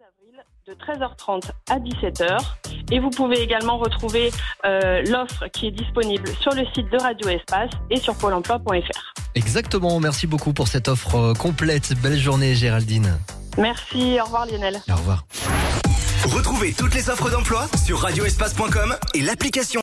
avril de 13h30 à 17h. Et vous pouvez également retrouver l'offre qui est disponible sur le site de Radio Espace et sur pôle emploi.fr. Exactement, merci beaucoup pour cette offre complète. Belle journée Géraldine. Merci, au revoir Lionel. Au revoir. Retrouvez toutes les offres d'emploi sur radioespace.com et l'application.